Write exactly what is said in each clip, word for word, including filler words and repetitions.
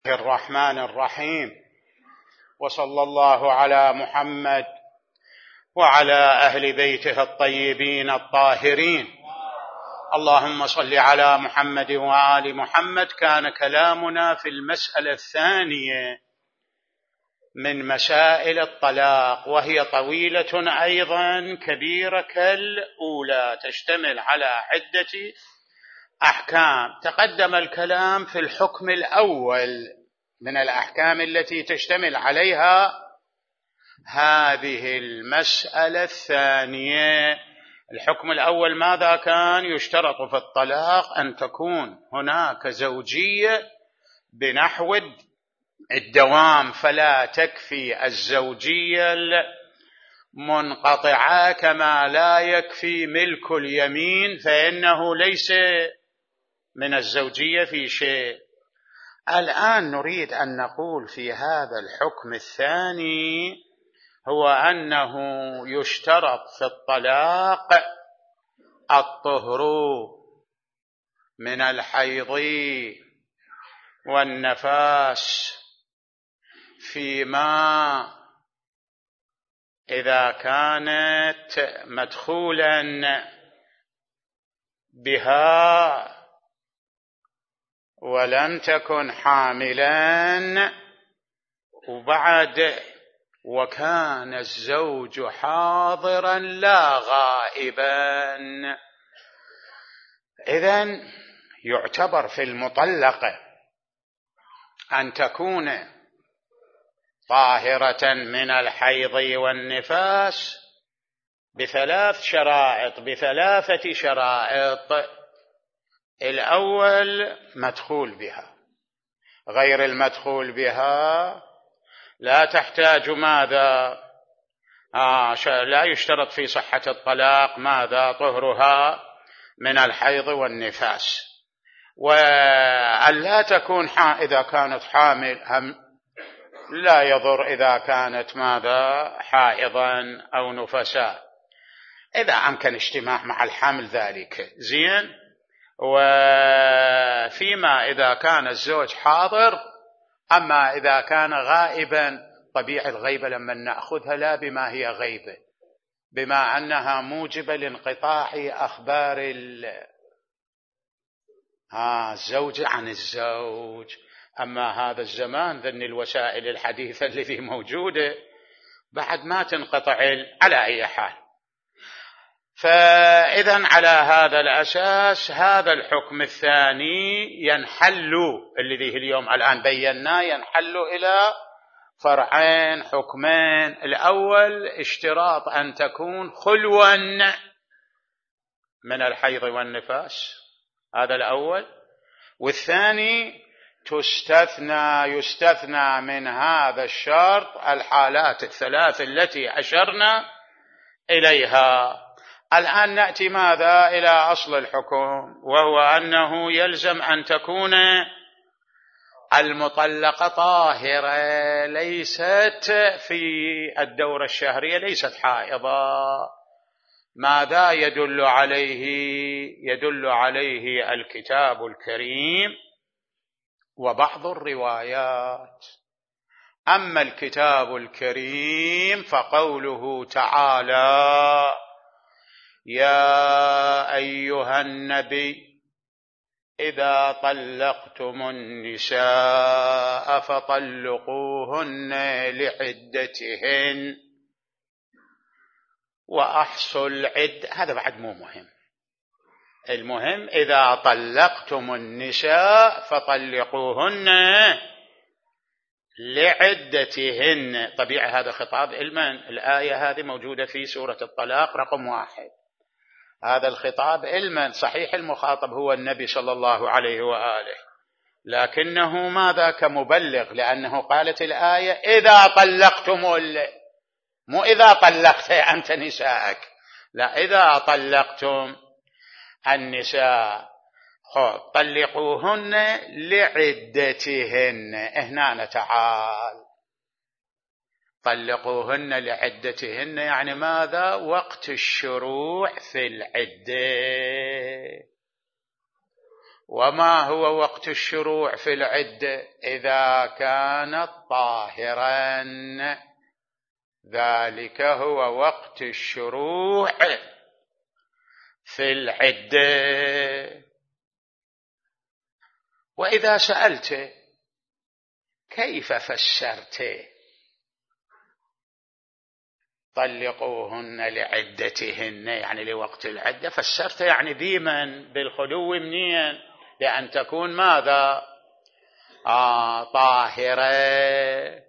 الرحمن الرحيم، وصلى الله على محمد وعلى أهل بيته الطيبين الطاهرين. اللهم صل على محمد وآل محمد. كان كلامنا في المسألة الثانية من مسائل الطلاق، وهي طويلة أيضا كبيرة كالأولى، تشتمل على عدة أحكام. تقدم الكلام في الحكم الأول من الأحكام التي تشتمل عليها هذه المسألة الثانية. الحكم الأول ماذا كان؟ يشترط في الطلاق أن تكون هناك زوجية بنحو الدوام، فلا تكفي الزوجية المنقطعة كما لا يكفي ملك اليمين، فإنه ليس من الزوجية في شيء. الآن نريد أن نقول في هذا الحكم الثاني هو أنه يشترط في الطلاق الطهر من الحيض والنفاس فيما إذا كانت مدخولا بها ولم تكن حاملا، وبعد وكان الزوج حاضرا لا غائبا. إذن يعتبر في المطلقة أن تكون طاهرة من الحيض والنفاس بثلاث شرائط بثلاثة شرائط. الأول مدخول بها، غير المدخول بها لا تحتاج ماذا؟ آه لا يشترط في صحة الطلاق ماذا؟ طهرها من الحيض والنفاس. وأن لا تكون إذا كانت حامل هم لا يضر إذا كانت ماذا؟ حائضا أو نفساء، إذا أمكن اجتماع مع الحمل ذلك زين. وفيما إذا كان الزوج حاضر. أما إذا كان غائبا، طبيعي الغيبة لما نأخذها لا بما هي غيبة، بما أنها موجبة لانقطاع أخبار الزوج عن الزوج. أما هذا الزمان ذن الوسائل الحديثة التي موجودة بعد ما تنقطع على أي حال. فإذن على هذا الأساس هذا الحكم الثاني ينحل، الذي اليوم الآن بينا، ينحل إلى فرعين حكمين. الأول اشتراط أن تكون خلوا من الحيض والنفاس، هذا الأول. والثاني تستثنى يستثنى من هذا الشرط الحالات الثلاث التي أشرنا إليها. الآن نأتي ماذا؟ إلى أصل الحكم، وهو أنه يلزم أن تكون المطلقة طاهرة، ليست في الدورة الشهرية، ليست حائضة. ماذا يدل عليه؟ يدل عليه الكتاب الكريم وبعض الروايات. أما الكتاب الكريم فقوله تعالى: يا أيها النبي إذا طلقتم النساء فطلقوهن لعدتهن وأحصوا العدة. هذا بعد مو مهم، المهم إذا طلقتم النساء فطلقوهن لعدتهن. طبيعي هذا خطاب المن. الآية هذه موجودة في سورة الطلاق رقم واحد. هذا الخطاب المن. صحيح المخاطب هو النبي صلى الله عليه وآله، لكنه ماذا؟ كمبلغ، لأنه قالت الآية إذا طلقتم، مو إذا طلقت أنت نساءك، لا، إذا طلقتم النساء طلقوهن لعدتهن. هنا تعال طلقوهن لعدتهن، يعني ماذا؟ وقت الشروع في العدة. وما هو وقت الشروع في العدة؟ إذا كانت طاهرا، ذلك هو وقت الشروع في العدة. وإذا سألت كيف فسرت طلقوهن لعدتهن يعني لوقت العدة؟ فسرت يعني بمن؟ بالخلو منين؟ لأن تكون ماذا؟ آه طاهرة.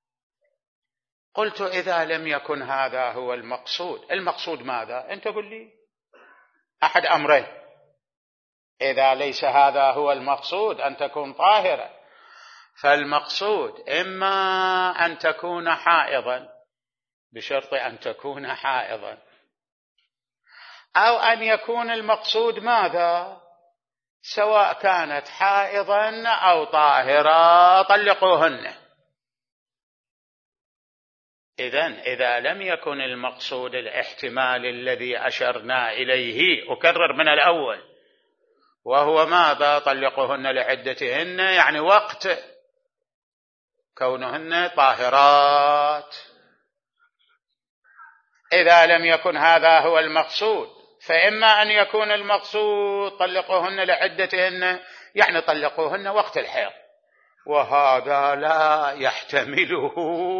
قلت إذا لم يكن هذا هو المقصود، المقصود ماذا؟ أنت قل لي أحد أمرين. إذا ليس هذا هو المقصود أن تكون طاهرة، فالمقصود إما أن تكون حائضا، بشرط أن تكون حائضا، أو أن يكون المقصود ماذا؟ سواء كانت حائضا أو طاهرة طلقوهن. إذن إذا لم يكن المقصود الاحتمال الذي أشرنا إليه، أكرر من الأول، وهو ماذا؟ طلقوهن لعدتهن يعني وقت كونهن طاهرات. إذا لم يكن هذا هو المقصود، فإما أن يكون المقصود طلقوهن لعدتهن يعني طلقوهن وقت الحيض، وهذا لا يحتمله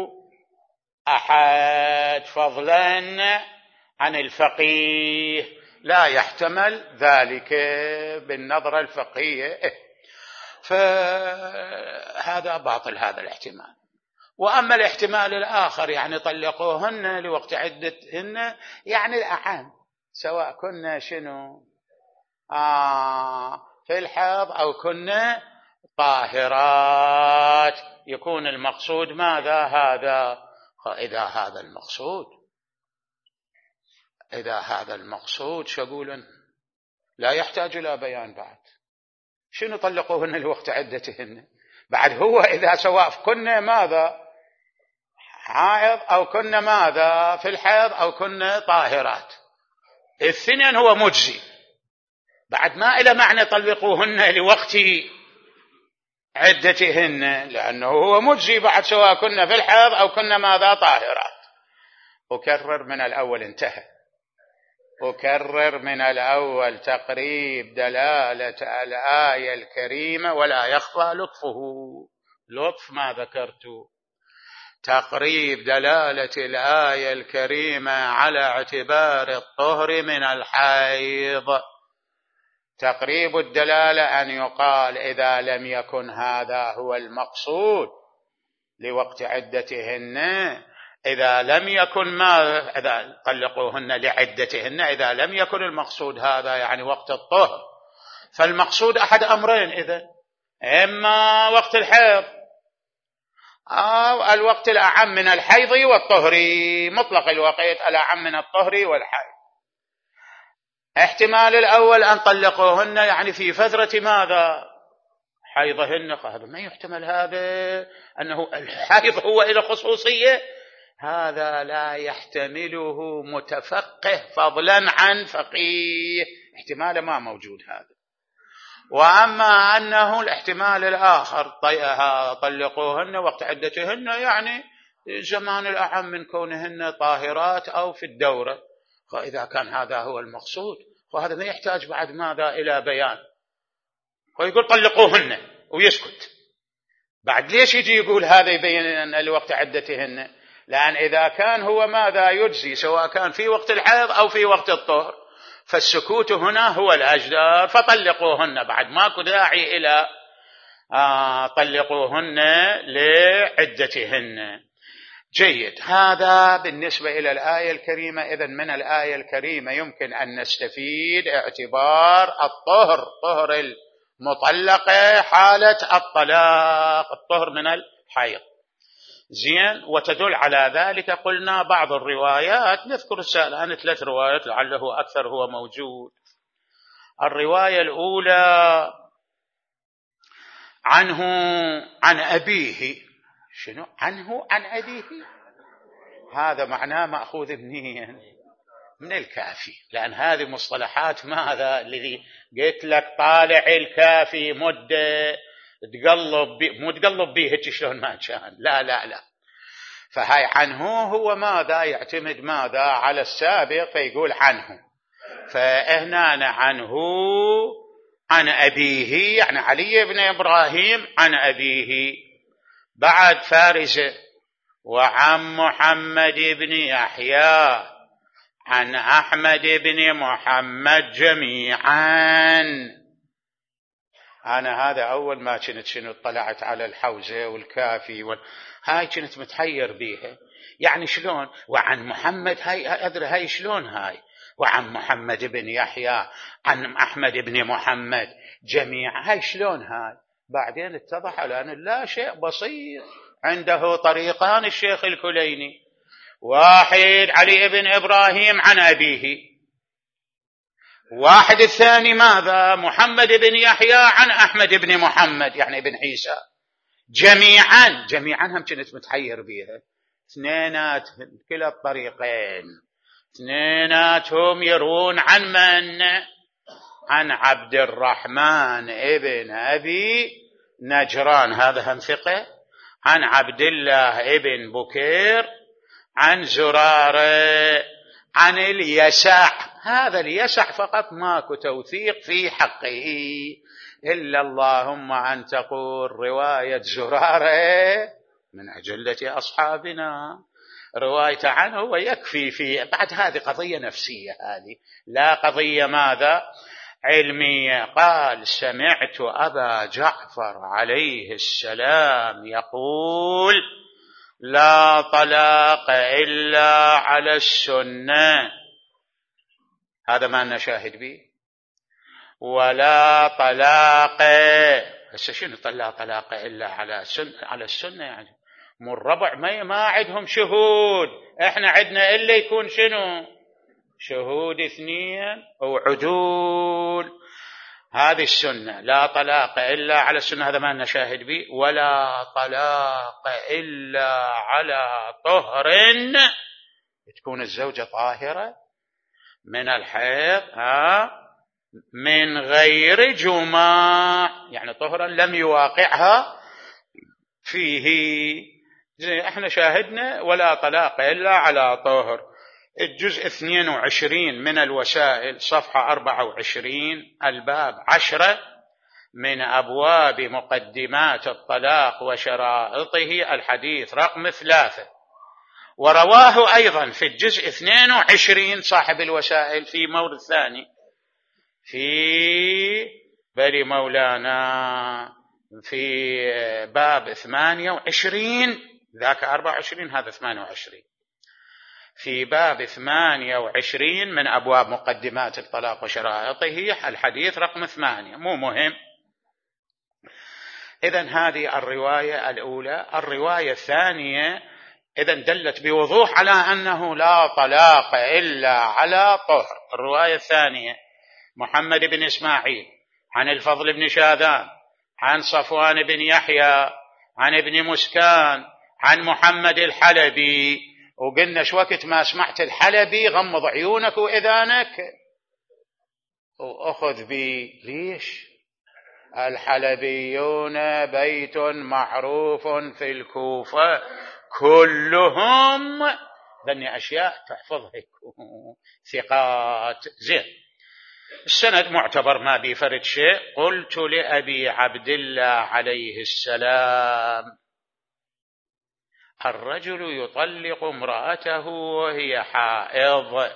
أحد فضلا عن الفقيه، لا يحتمل ذلك بالنظرة الفقهية، فهذا باطل هذا الاحتمال. وأما الاحتمال الآخر يعني طلقوهن لوقت عدتهن يعني الأعم، سواء كنا شنو آه في الحيض أو كنا طاهرات، يكون المقصود ماذا؟ هذا. إذا هذا المقصود إذا هذا المقصود شقولا لا يحتاج إلى بيان بعد. شنو طلقوهن لوقت عدتهن؟ بعد هو إذا سواء كنا ماذا؟ حائض أو كنا ماذا؟ في الحيض أو كنا طاهرات، الاثنين هو مجزي. بعد ما إلى معنى طلقوهن لوقت عدتهن، لأنه هو مجزي بعد سواء كنا في الحيض أو كنا ماذا؟ طاهرات. أكرر من الأول، انتهى. أكرر من الأول تقريب دلالة الآية الكريمة ولا يخفى لطفه، لطف ما ذكرت، تقريب دلالة الآية الكريمة على اعتبار الطهر من الحيض. تقريب الدلالة أن يقال إذا لم يكن هذا هو المقصود لوقت عدتهن، إذا لم يكن ما إذا طلقوهن لعدتهن، إذا لم يكن المقصود هذا يعني وقت الطهر، فالمقصود أحد أمرين، إذن إما وقت الحيض أو الوقت الأعم من الحيض والطهر، مطلق الوقت الأعم من الطهر والحيض. احتمال الأول أن طلقوهن يعني في فترة ماذا؟ حيضهن. هذا ما يحتمل، هذا أنه الحيض هو إلى خصوصية، هذا لا يحتمله متفقه فضلا عن فقيه، احتمال ما موجود هذا. وأما أنه الاحتمال الآخر طلقوهن وقت عدتهن يعني زمان الأعم من كونهن طاهرات أو في الدورة، فإذا كان هذا هو المقصود فهذا ما يحتاج بعد ماذا؟ إلى بيان. ويقول طلقوهن ويسكت، بعد ليش يجي يقول هذا يبين أن لوقت عدتهن؟ لأن إذا كان هو ماذا يجزي سواء كان في وقت الحيض أو في وقت الطهر، فالسكوت هنا هو الأجدر، فطلقوهن، بعد ماكو داعي إلى آه طلقوهن لعدتهن. جيد، هذا بالنسبة إلى الآية الكريمة. إذن من الآية الكريمة يمكن أن نستفيد اعتبار الطهر، طهر المطلقة حالة الطلاق، الطهر من الحيض. زين، وتدل على ذلك قلنا بعض الروايات، نذكر الآن ثلاث روايات لعله أكثر هو موجود. الرواية الأولى عنه عن أبيه. شنو عنه عن أبيه؟ هذا معناه مأخوذ منين؟ من الكافي، لأن هذه مصطلحات ماذا الذي قلت لك طالع الكافي مدة تقلب بي مو تقلب بيه هيك شلون ما كان، لا لا لا. فهاي عنه هو ماذا يعتمد ماذا على السابق فيقول عنه. فهنا عنه عن أبيه يعني علي بن إبراهيم عن أبيه. بعد فارزة وعن محمد بن يحيى عن أحمد بن محمد جميعا. أنا هذا أول ما كنت شنو اطلعت على الحوزة والكافي وال... هاي كنت متحير بيها، يعني شلون وعن محمد هاي أدري هاي شلون هاي، وعن محمد بن يحيى عن أحمد بن محمد جميعا هاي شلون هاي. بعدين اتضح لأن لا شيء بسيط، عنده طريقان الشيخ الكليني، واحد علي بن إبراهيم عن أبيه، واحد الثاني ماذا محمد بن يحيى عن أحمد بن محمد يعني ابن عيسى جميعا. جميعا هم كنت متحير بيها، اثنينات كلا الطريقين اثنيناتهم يرون عن من؟ عن عبد الرحمن ابن أبي نجران هذا هم ثقة، عن عبد الله ابن بكير عن زرارة عن اليسع. هذا اليسع فقط ماكو توثيق في حقه إلا اللهم أن تقول رواية زرارة من أجلة أصحابنا رواية عنه ويكفي في بعد. هذه قضية نفسية، هذه لا قضية ماذا علمية. قال سمعت أبا جعفر عليه السلام يقول لا طلاق إلا على السنة، هذا ما نشاهد به، ولا طلاق هسه شنو لا طلاق إلا على سنة على السنة يعني مو الربع ما ما عندهم شهود، احنا عندنا إلا يكون شنو شهود اثنين أو عدول. هذه السنة لا طلاق إلا على السنة هذا ما نشاهد به، ولا طلاق إلا على طهر تكون الزوجة طاهرة من الحيض ها من غير جماع يعني طهرا لم يواقعها فيه. زي احنا شاهدنا ولا طلاق إلا على طهر. الجزء اثنين وعشرين من الوسائل صفحة أربعة وعشرين الباب عشرة من أبواب مقدمات الطلاق وشرائطه الحديث رقم ثلاثة. ورواه أيضا في الجزء اثنين وعشرين صاحب الوسائل في مورد ثاني في بل مولانا في باب ثمانية وعشرين ذاك أربعة وعشرين هذا ثمانية وعشرين في باب ثمانية وعشرين من أبواب مقدمات الطلاق وشرائطه الحديث رقم ثمانية. مو مهم. إذن هذه الرواية الأولى. الرواية الثانية إذن دلت بوضوح على أنه لا طلاق إلا على طهر. الرواية الثانية محمد بن إسماعيل عن الفضل بن شاذان عن صفوان بن يحيى عن ابن مسكان عن محمد الحلبي. وقلنا شو وقت ما سمعت الحلبي غمض عيونك وإذانك وأخذ بي. ليش؟ الحلبيون بيت معروف في الكوفة كلهم ذني أشياء تحفظها ثقات. زين السند معتبر ما بيفرد شيء. قلت لأبي عبد الله عليه السلام الرجل يطلق امرأته وهي حائض.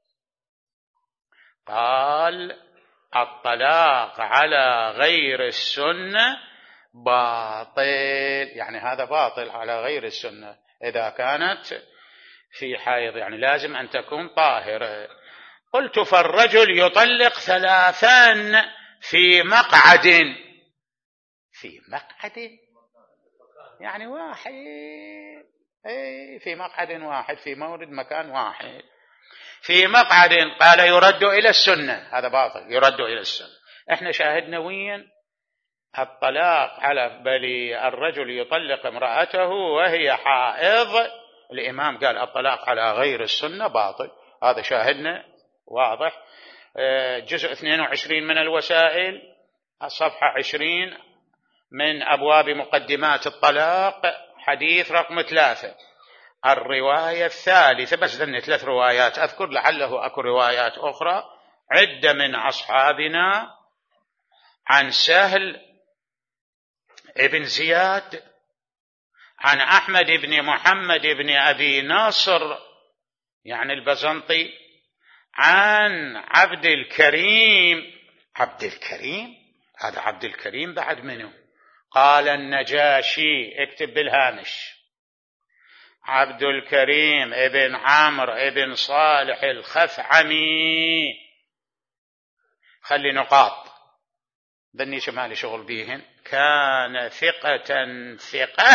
قال الطلاق على غير السنة باطل، يعني هذا باطل على غير السنة إذا كانت في حائض يعني لازم أن تكون طاهرة. قلت فالرجل يطلق ثلاثان في مقعد. في مقعد يعني واحد أي في مقعد واحد في مورد مكان واحد في مقعد. قال يرد إلى السنة، هذا باطل يرد إلى السنة. احنا شاهدنا وين الطلاق على بل الرجل يطلق امرأته وهي حائض. الإمام قال الطلاق على غير السنة باطل. هذا شاهدنا واضح. جزء اثنين وعشرين من الوسائل، صفحة عشرين من أبواب مقدمات الطلاق، حديث رقم ثلاثة. الرواية الثالثة، بس ذني ثلاث روايات أذكر، لعله أكو روايات أخرى. عدة من أصحابنا عن سهل ابن زياد عن أحمد بن محمد بن أبي ناصر يعني البزنطي عن عبد الكريم. عبد الكريم هذا عبد الكريم بعد منه؟ قال النجاشي، اكتب بالهامش، عبد الكريم ابن عمرو ابن صالح الخثعمي. خلي نقاط بني شمالي شغل بيهن. كان ثقة ثقة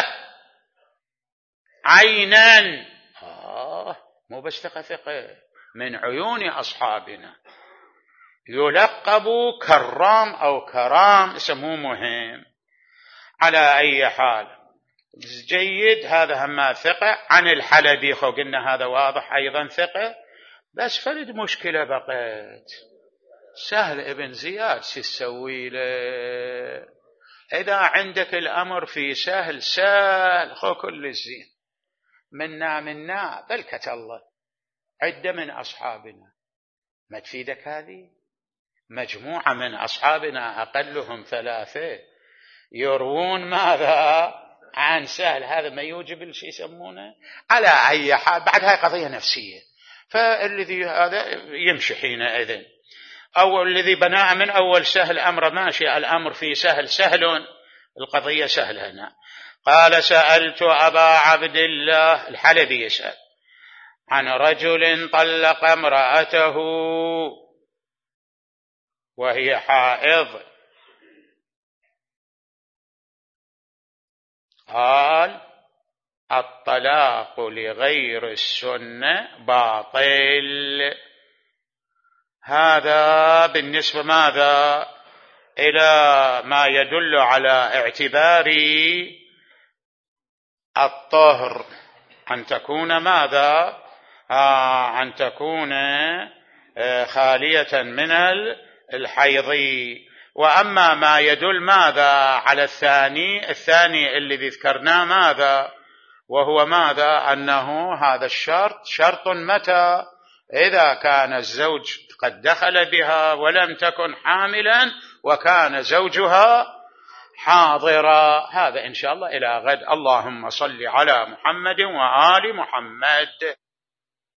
عينا، آه مو بس ثقة ثقة، من عيون أصحابنا، يلقب كرام أو كرام، اسمه مهم. على أي حال جيد، هذا هم ثقة. عن الحلبي خو قلنا هذا واضح أيضا ثقة، بس فرد مشكلة بقيت، سهل ابن زياد شو تسوي له؟ إذا عندك الأمر في سهل سهل خو كل الزين، منا منا بلكة الله، عدة من أصحابنا، ما تفيدك هذه؟ مجموعة من أصحابنا أقلهم ثلاثة يروون ماذا عن سهل، هذا ما يوجب الشيء يسمونه. على أي حال بعد هاي قضية نفسية، فالذي هذا يمشي حينئذ. أو الذي بناء من أول سهل أمر ماشي، الأمر في سهل سهل، القضية سهلة هنا. قال سألت أبا عبد الله الحلبي يسأل عن رجل طلق امرأته وهي حائض، قال الطلاق لغير السنة باطل. هذا بالنسبة ماذا إلى ما يدل على اعتبار الطهر، أن تكون ماذا آه أن تكون آه خالية من الحيض. وأما ما يدل ماذا على الثاني، الثاني الذي ذكرناه ماذا، وهو ماذا أنه هذا الشرط شرط متى؟ إذا كان الزوج قد دخل بها ولم تكن حاملا وكان زوجها حاضرا. هذا إن شاء الله إلى غد. اللهم صل على محمد وآل محمد.